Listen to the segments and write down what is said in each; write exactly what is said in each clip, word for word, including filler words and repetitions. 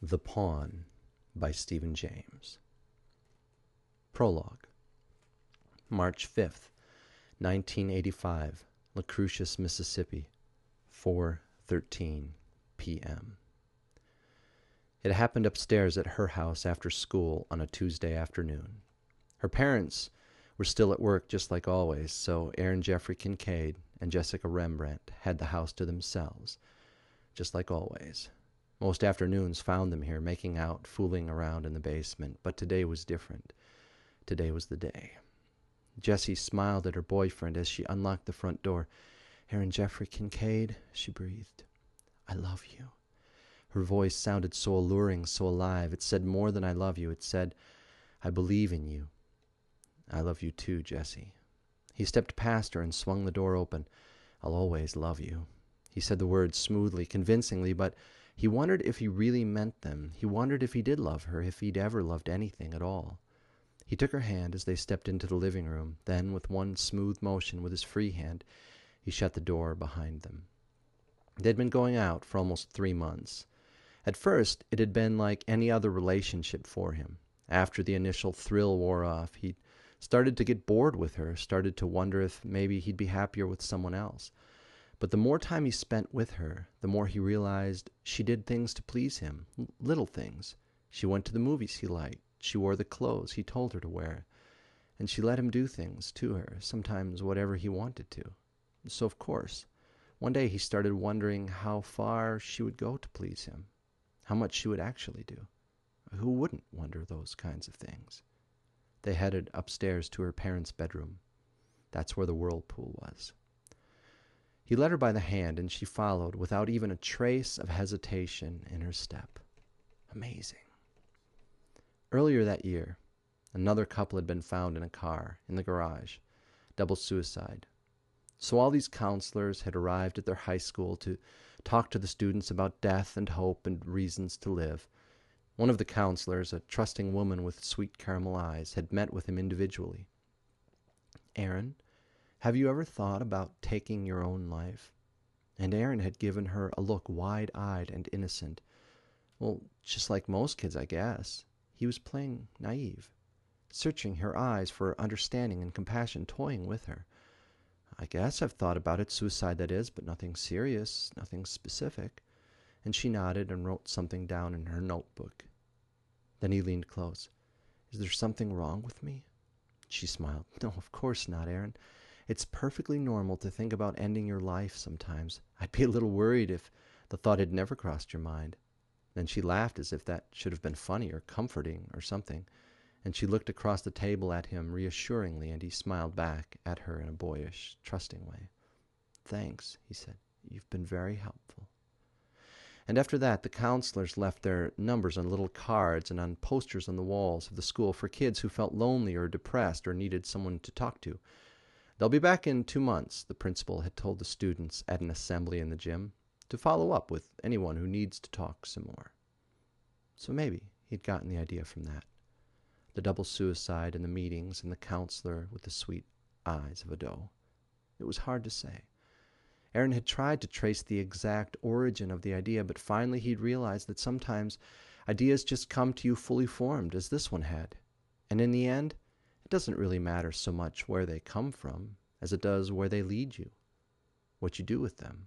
The Pawn by Stephen James. Prologue. March fifth, nineteen eighty-five, Lucretius, Mississippi, four thirteen p m It happened upstairs at her house after school on a Tuesday afternoon. Her parents were still at work just like always, so Aaron Jeffrey Kincaid and Jessica Rembrandt had the house to themselves, just like always. Most afternoons found them here, making out, fooling around in the basement, but today was different. Today was the day. Jessie smiled at her boyfriend as she unlocked the front door. "Aaron Jeffrey Kincaid," she breathed. "I love you." Her voice sounded so alluring, so alive. It said more than "I love you." It said, "I believe in you." "I love you too, Jessie." He stepped past her and swung the door open. "I'll always love you." He said the words smoothly, convincingly, but he wondered if he really meant them. He wondered if he did love her, if he'd ever loved anything at all. He took her hand as they stepped into the living room. Then, with one smooth motion with his free hand, he shut the door behind them. They'd been going out for almost three months. At first, it had been like any other relationship for him. After the initial thrill wore off, he started to get bored with her, started to wonder if maybe he'd be happier with someone else. But the more time he spent with her, the more he realized she did things to please him, little things. She went to the movies he liked. She wore the clothes he told her to wear. And she let him do things to her, sometimes whatever he wanted to. So, of course, one day he started wondering how far she would go to please him, how much she would actually do. Who wouldn't wonder those kinds of things? They headed upstairs to her parents' bedroom. That's where the whirlpool was. He led her by the hand, and she followed without even a trace of hesitation in her step. Amazing. Earlier that year, another couple had been found in a car in the garage, double suicide. So all these counselors had arrived at their high school to talk to the students about death and hope and reasons to live. One of the counselors, a trusting woman with sweet caramel eyes, had met with him individually. "Aaron, have you ever thought about taking your own life?" And Aaron had given her a look wide-eyed and innocent. Well, just like most kids, I guess. He was playing naive, searching her eyes for understanding and compassion, toying with her. "I guess I've thought about it, suicide that is, but nothing serious, nothing specific." And she nodded and wrote something down in her notebook. Then he leaned close. "Is there something wrong with me?" She smiled. "No, of course not, Aaron. It's perfectly normal to think about ending your life sometimes. I'd be a little worried if the thought had never crossed your mind." Then she laughed as if that should have been funny or comforting or something, and she looked across the table at him reassuringly, and he smiled back at her in a boyish, trusting way. "Thanks," he said. "You've been very helpful." And after that, the counselors left their numbers on little cards and on posters on the walls of the school for kids who felt lonely or depressed or needed someone to talk to. "They'll be back in two months, the principal had told the students at an assembly in the gym, to follow up with anyone who needs to talk some more. So maybe he'd gotten the idea from that. The double suicide and the meetings and the counselor with the sweet eyes of a doe. It was hard to say. Aaron had tried to trace the exact origin of the idea, but finally he'd realized that sometimes ideas just come to you fully formed, as this one had. And in the end, it doesn't really matter so much where they come from as it does where they lead you, what you do with them.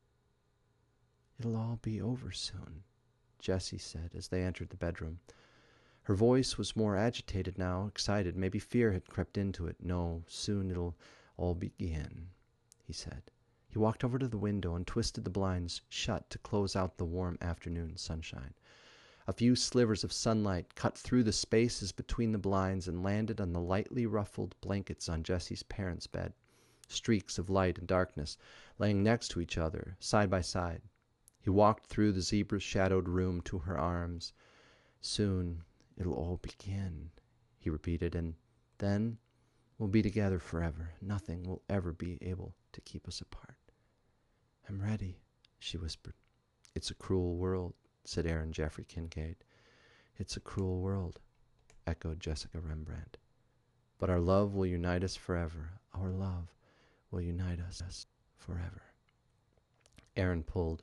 "It'll all be over soon," Jessie said as they entered the bedroom. Her voice was more agitated now, excited. Maybe fear had crept into it. "No, soon it'll all begin," he said. He walked over to the window and twisted the blinds shut to close out the warm afternoon sunshine. A few slivers of sunlight cut through the spaces between the blinds and landed on the lightly ruffled blankets on Jessie's parents' bed, streaks of light and darkness laying next to each other, side by side. He walked through the zebra-shadowed room to her arms. "Soon it'll all begin," he repeated, "and then we'll be together forever. Nothing will ever be able to keep us apart." "I'm ready," she whispered. "It's a cruel world," said Aaron Jeffrey Kincaid. "It's a cruel world," echoed Jessica Rembrandt. "But our love will unite us forever. Our love will unite us forever." Aaron pulled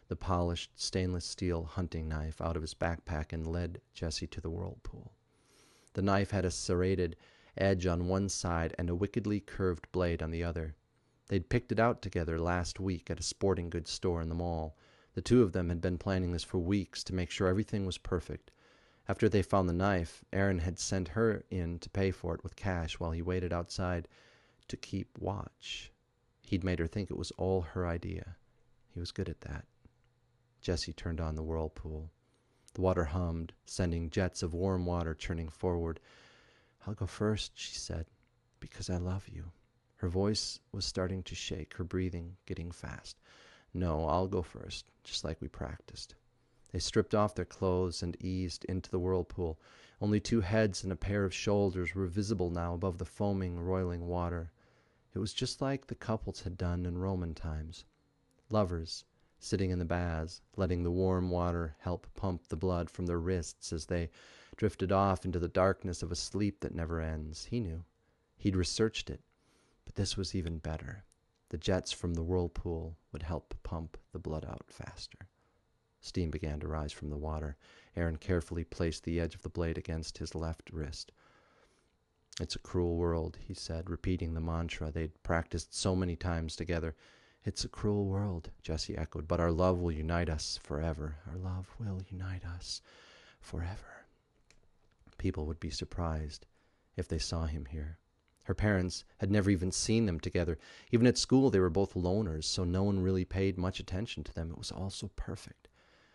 the polished stainless steel hunting knife out of his backpack and led Jessie to the whirlpool. The knife had a serrated edge on one side and a wickedly curved blade on the other. They'd picked it out together last week at a sporting goods store in the mall. The two of them had been planning this for weeks to make sure everything was perfect. After they found the knife, Aaron had sent her in to pay for it with cash while he waited outside to keep watch. He'd made her think it was all her idea. He was good at that. Jessie turned on the whirlpool. The water hummed, sending jets of warm water churning forward. "I'll go first," she said, "because I love you." Her voice was starting to shake, her breathing getting fast. "No, I'll go first, just like we practiced." They stripped off their clothes and eased into the whirlpool. Only two heads and a pair of shoulders were visible now above the foaming, roiling water. It was just like the couples had done in Roman times. Lovers, sitting in the baths, letting the warm water help pump the blood from their wrists as they drifted off into the darkness of a sleep that never ends. He knew. He'd researched it. But this was even better. The jets from the whirlpool would help pump the blood out faster. Steam began to rise from the water. Aaron carefully placed the edge of the blade against his left wrist. "It's a cruel world," he said, repeating the mantra they'd practiced so many times together. "It's a cruel world," Jessie echoed, "but our love will unite us forever. Our love will unite us forever." People would be surprised if they saw him here. Her parents had never even seen them together. Even at school, they were both loners, so no one really paid much attention to them. It was all so perfect.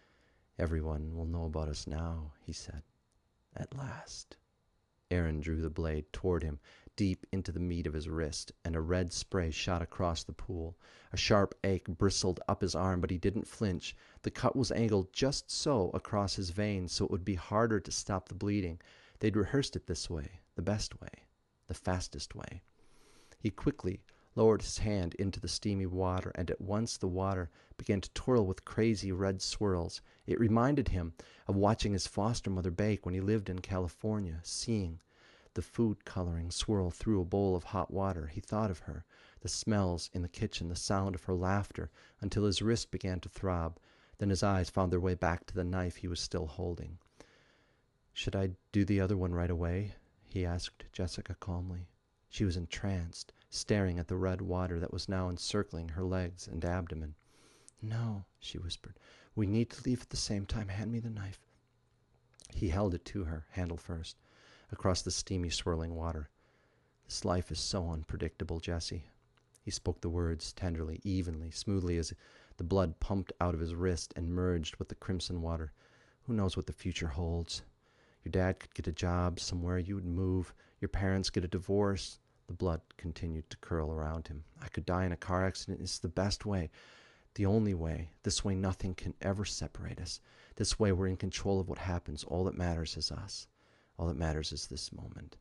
"Everyone will know about us now," he said. "At last." Aaron drew the blade toward him, deep into the meat of his wrist, and a red spray shot across the pool. A sharp ache bristled up his arm, but he didn't flinch. The cut was angled just so across his vein, so it would be harder to stop the bleeding. They'd rehearsed it this way, the best way, the fastest way. He quickly lowered his hand into the steamy water, and at once the water began to twirl with crazy red swirls. It reminded him of watching his foster mother bake when he lived in California, seeing the food coloring swirl through a bowl of hot water. He thought of her, the smells in the kitchen, the sound of her laughter, until his wrist began to throb. Then his eyes found their way back to the knife he was still holding. "Should I do the other one right away?" he asked Jessica calmly. She was entranced, staring at the red water that was now encircling her legs and abdomen. "No," she whispered. "We need to leave at the same time. Hand me the knife." He held it to her, handle first, across the steamy, swirling water. "This life is so unpredictable, Jessie." He spoke the words tenderly, evenly, smoothly, as the blood pumped out of his wrist and merged with the crimson water. "Who knows what the future holds? Your dad could get a job somewhere, you would move, your parents get a divorce." The blood continued to curl around him. "I could die in a car accident. It's the best way, the only way. This way nothing can ever separate us. This way we're in control of what happens. All that matters is us. All that matters is this moment.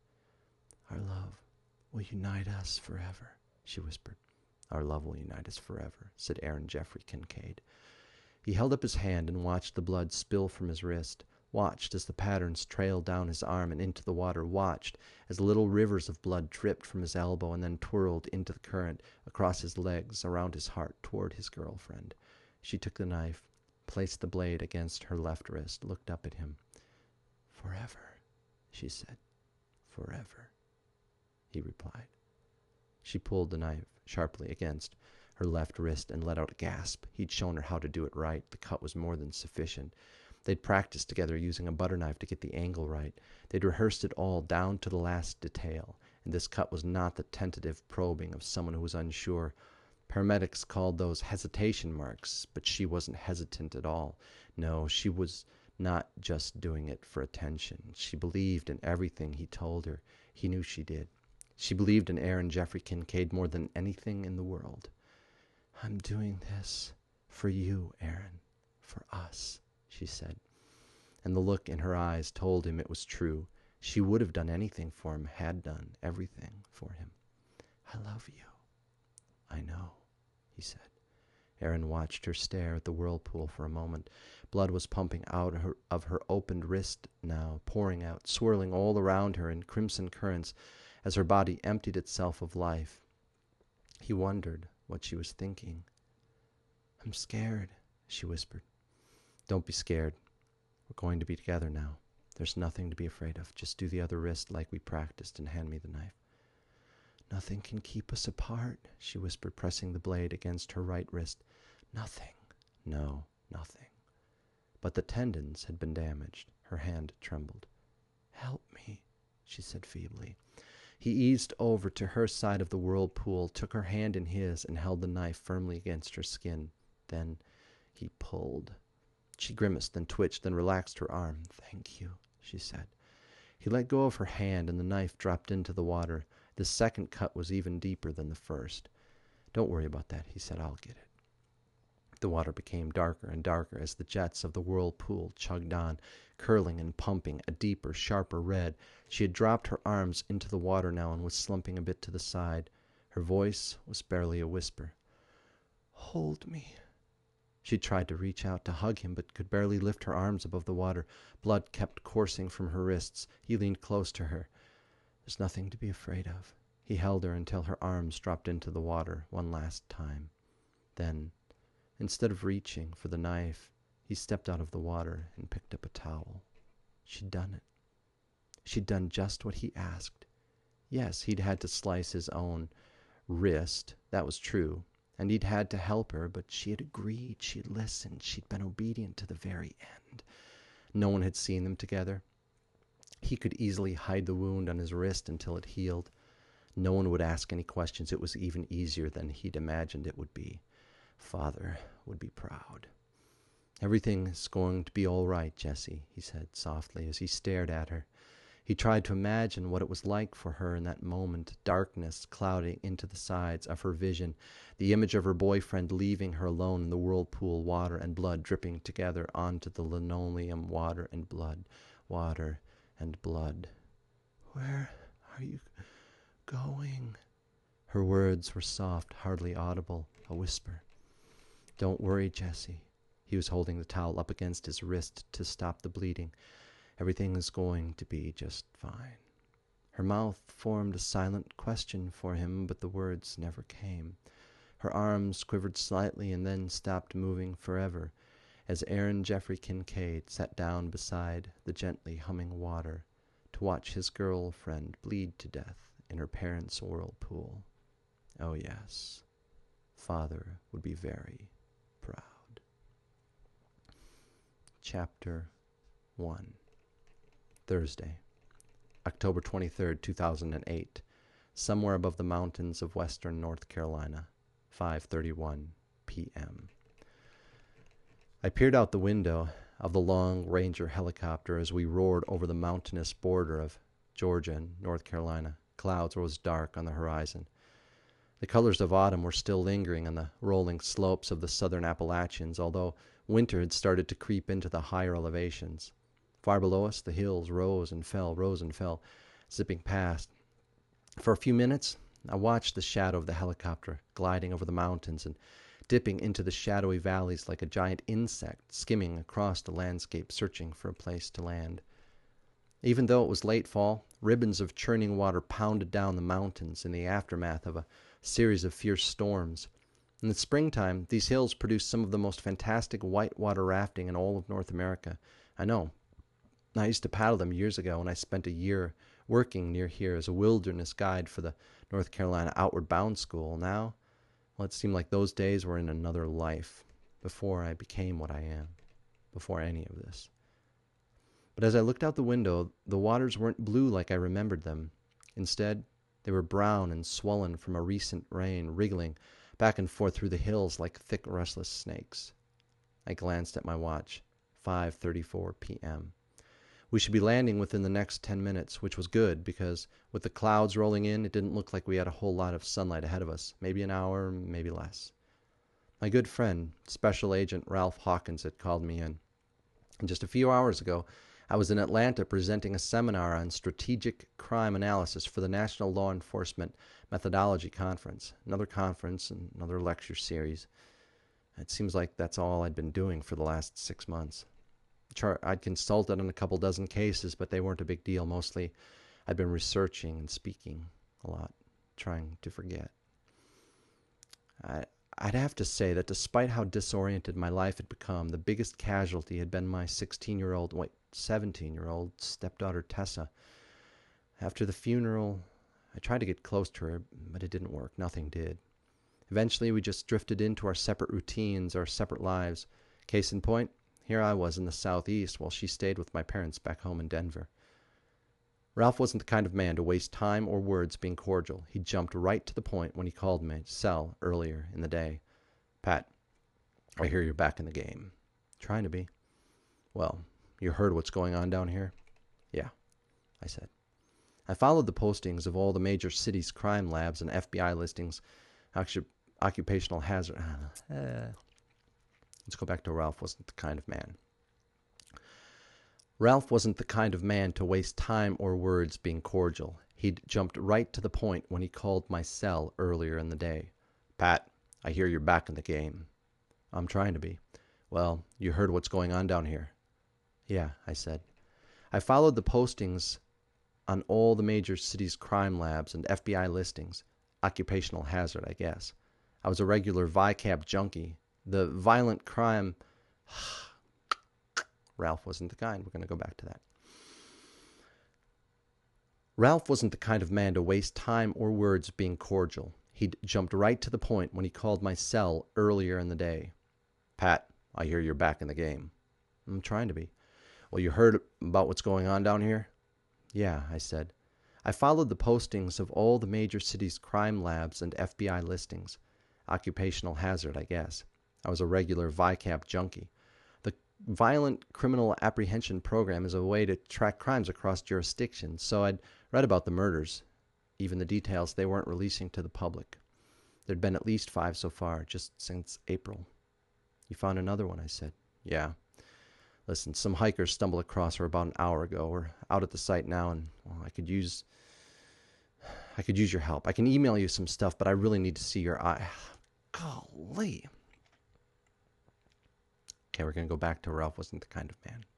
Our love will unite us forever," she whispered. "Our love will unite us forever," said Aaron Jeffrey Kincaid. He held up his hand and watched the blood spill from his wrist, watched as the patterns trailed down his arm and into the water, watched as little rivers of blood dripped from his elbow and then twirled into the current, across his legs, around his heart, toward his girlfriend. She took the knife, placed the blade against her left wrist, looked up at him. "Forever," she said. "Forever," he replied. She pulled the knife sharply against her left wrist and let out a gasp. He'd shown her how to do it right. The cut was more than sufficient. They'd practiced together using a butter knife to get the angle right. They'd rehearsed it all down to the last detail, and this cut was not the tentative probing of someone who was unsure. Paramedics called those hesitation marks, but she wasn't hesitant at all. No, she was not just doing it for attention. She believed in everything he told her. He knew she did. She believed in Aaron Jeffrey Kincaid more than anything in the world. "I'm doing this for you, Aaron, for us," she said. And the look in her eyes told him it was true. She would have done anything for him, had done everything for him. "I love you." "I know," he said. Aaron watched her stare at the whirlpool for a moment. Blood was pumping out of her, of her opened wrist now, pouring out, swirling all around her in crimson currents as her body emptied itself of life. He wondered what she was thinking. "I'm scared," she whispered. Don't be scared. We're going to be together now. There's nothing to be afraid of. Just do the other wrist like we practiced and hand me the knife. Nothing can keep us apart, she whispered, pressing the blade against her right wrist. Nothing. No, nothing. But the tendons had been damaged. Her hand trembled. Help me, she said feebly. He eased over to her side of the whirlpool, took her hand in his, and held the knife firmly against her skin. Then he pulled. She grimaced, then twitched, then relaxed her arm. Thank you, she said. He let go of her hand, and the knife dropped into the water. The second cut was even deeper than the first. Don't worry about that, he said. I'll get it. The water became darker and darker as the jets of the whirlpool chugged on, curling and pumping, a deeper, sharper red. She had dropped her arms into the water now and was slumping a bit to the side. Her voice was barely a whisper. Hold me. She tried to reach out to hug him, but could barely lift her arms above the water. Blood kept coursing from her wrists. He leaned close to her. There's nothing to be afraid of. He held her until her arms dropped into the water one last time. Then, instead of reaching for the knife, he stepped out of the water and picked up a towel. She'd done it. She'd done just what he asked. Yes, he'd had to slice his own wrist. That was true. And he'd had to help her, but she had agreed. She'd listened. She'd been obedient to the very end. No one had seen them together. He could easily hide the wound on his wrist until it healed. No one would ask any questions. It was even easier than he'd imagined it would be. Father would be proud. Everything's going to be all right, Jessie, he said softly as he stared at her. He tried to imagine what it was like for her in that moment, darkness clouding into the sides of her vision, the image of her boyfriend leaving her alone in the whirlpool, water and blood dripping together onto the linoleum, water and blood, water and blood. Where are you going? Her words were soft, hardly audible, a whisper. Don't worry, Jessie. He was holding the towel up against his wrist to stop the bleeding. Everything is going to be just fine. Her mouth formed a silent question for him, but the words never came. Her arms quivered slightly and then stopped moving forever as Aaron Jeffrey Kincaid sat down beside the gently humming water to watch his girlfriend bleed to death in her parents' whirlpool. Oh yes, Father would be very proud. Chapter one. Thursday, October twenty-third, two thousand eight, somewhere above the mountains of western North Carolina, five thirty-one p m I peered out the window of the long Ranger helicopter as we roared over the mountainous border of Georgia and North Carolina. Clouds rose dark on the horizon. The colors of autumn were still lingering on the rolling slopes of the southern Appalachians, although winter had started to creep into the higher elevations. Far below us, the hills rose and fell, rose and fell, zipping past. For a few minutes, I watched the shadow of the helicopter gliding over the mountains and dipping into the shadowy valleys like a giant insect skimming across the landscape, searching for a place to land. Even though it was late fall, ribbons of churning water pounded down the mountains in the aftermath of a series of fierce storms. In the springtime, these hills produced some of the most fantastic whitewater rafting in all of North America. I know. I used to paddle them years ago, and I spent a year working near here as a wilderness guide for the North Carolina Outward Bound School. Now, well, it seemed like those days were in another life, before I became what I am, before any of this. But as I looked out the window, the waters weren't blue like I remembered them. Instead, they were brown and swollen from a recent rain, wriggling back and forth through the hills like thick, restless snakes. I glanced at my watch, five thirty-four p m We should be landing within the next ten minutes, which was good because with the clouds rolling in, it didn't look like we had a whole lot of sunlight ahead of us. Maybe an hour, maybe less. My good friend, Special Agent Ralph Hawkins, had called me in. And just a few hours ago, I was in Atlanta presenting a seminar on strategic crime analysis for the National Law Enforcement Methodology Conference. Another conference and another lecture series. It seems like that's all I'd been doing for the last six months. I'd consulted on a couple dozen cases, but they weren't a big deal. Mostly, I'd been researching and speaking a lot, trying to forget. I I'd have to say that despite how disoriented my life had become, the biggest casualty had been my sixteen-year-old, wait, seventeen-year-old stepdaughter Tessa. After the funeral, I tried to get close to her, but it didn't work. Nothing did. Eventually, we just drifted into our separate routines, our separate lives. Case in point, here I was in the southeast while she stayed with my parents back home in Denver. Ralph wasn't the kind of man to waste time or words being cordial. He jumped right to the point when he called my cell earlier in the day. "Pat, I hear you're back in the game." "Trying to be." "Well, you heard what's going on down here?" "Yeah," I said. I followed the postings of all the major cities' crime labs and F B I listings, actually, occupational hazard. Uh, let's go back to Ralph wasn't the kind of man. Ralph wasn't the kind of man to waste time or words being cordial. He'd jumped right to the point when he called my cell earlier in the day. "Pat, I hear you're back in the game." "I'm trying to be." "Well, you heard what's going on down here?" "Yeah," I said. I followed the postings on all the major cities' crime labs and F B I listings. Occupational hazard, I guess. I was a regular V C A B junkie. The violent crime... Ralph wasn't the kind. We're going to go back to that. Ralph wasn't the kind of man to waste time or words being cordial. He'd jumped right to the point when he called my cell earlier in the day. "Pat, I hear you're back in the game." "I'm trying to be." "Well, you heard about what's going on down here?" "Yeah," I said. I followed the postings of all the major cities' crime labs and F B I listings. Occupational hazard, I guess. I was a regular V C A B junkie. The Violent Criminal Apprehension Program is a way to track crimes across jurisdictions, so I'd read about the murders, even the details they weren't releasing to the public. There'd been at least five so far, just since April. "You found another one," I said. "Yeah. Listen, some hikers stumbled across her about an hour ago. We're out at the site now, and well, I could use I could use your help. I can email you some stuff, but I really need to see your eye." Golly. Okay, we're going to go back to Ralph wasn't the kind of man.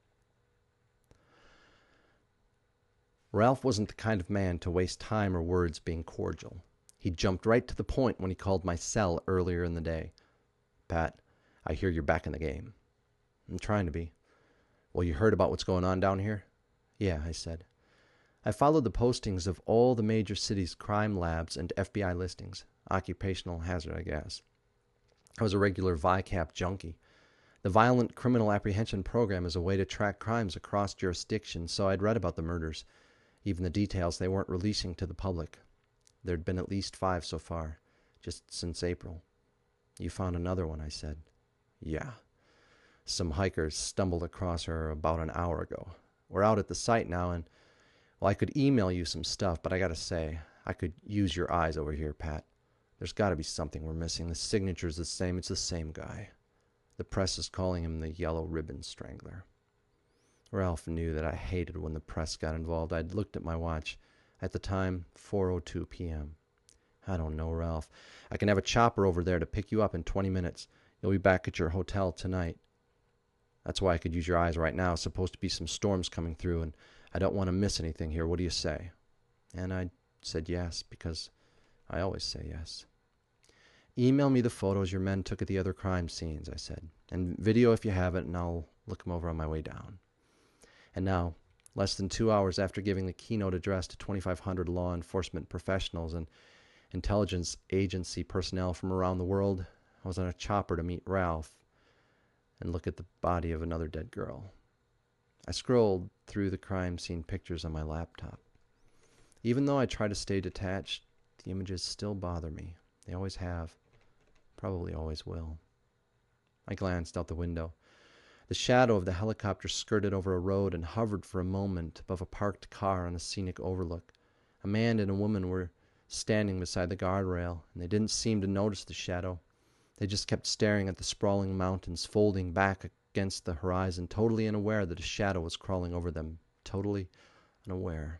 Ralph wasn't the kind of man to waste time or words being cordial. He jumped right to the point when he called my cell earlier in the day. "Pat, I hear you're back in the game." "I'm trying to be." "Well, you heard about what's going on down here?" "Yeah," I said. I followed the postings of all the major cities' crime labs and F B I listings. Occupational hazard, I guess. I was a regular V C A B junkie. The Violent Criminal Apprehension Program is a way to track crimes across jurisdictions, so I'd read about the murders, even the details they weren't releasing to the public. There'd been at least five so far, just since April. "You found another one," I said. "Yeah. Some hikers stumbled across her about an hour ago. We're out at the site now, and, well, I could email you some stuff, but I gotta say, I could use your eyes over here, Pat. There's gotta be something we're missing. The signature's the same. It's the same guy. The press is calling him the Yellow Ribbon Strangler." Ralph knew that I hated when the press got involved. I'd looked at my watch. At the time, four oh two p.m. "I don't know, Ralph. I can have a chopper over there to pick you up in twenty minutes. You'll be back at your hotel tonight. That's why I could use your eyes right now. It's supposed to be some storms coming through, and I don't want to miss anything here. What do you say?" And I said yes, because I always say yes. "Email me the photos your men took at the other crime scenes," I said. "And video if you have it, and I'll look them over on my way down." And now, less than two hours after giving the keynote address to twenty-five hundred law enforcement professionals and intelligence agency personnel from around the world, I was on a chopper to meet Ralph and look at the body of another dead girl. I scrolled through the crime scene pictures on my laptop. Even though I try to stay detached, the images still bother me. They always have. Probably always will. I glanced out the window. The shadow of the helicopter skirted over a road and hovered for a moment above a parked car on a scenic overlook. A man and a woman were standing beside the guardrail, and they didn't seem to notice the shadow. They just kept staring at the sprawling mountains folding back against the horizon, totally unaware that a shadow was crawling over them. Totally unaware.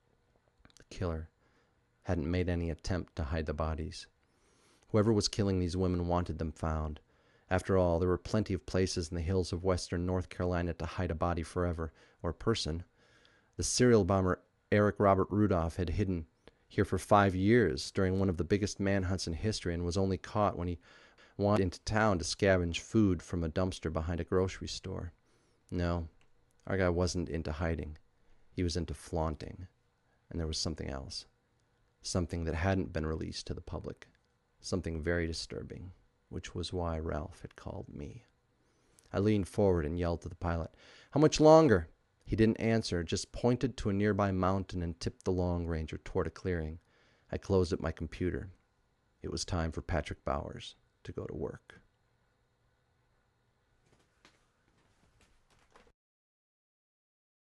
The killer hadn't made any attempt to hide the bodies. Whoever was killing these women wanted them found. After all, there were plenty of places in the hills of western North Carolina to hide a body forever, or a person. The serial bomber Eric Robert Rudolph had hidden here for five years during one of the biggest manhunts in history and was only caught when he wandered into town to scavenge food from a dumpster behind a grocery store. No, our guy wasn't into hiding. He was into flaunting. And there was something else. Something that hadn't been released to the public. Something very disturbing, which was why Ralph had called me. I leaned forward and yelled to the pilot, "How much longer?" He didn't answer, just pointed to a nearby mountain and tipped the Long Ranger toward a clearing. I closed up my computer. It was time for Patrick Bowers to go to work.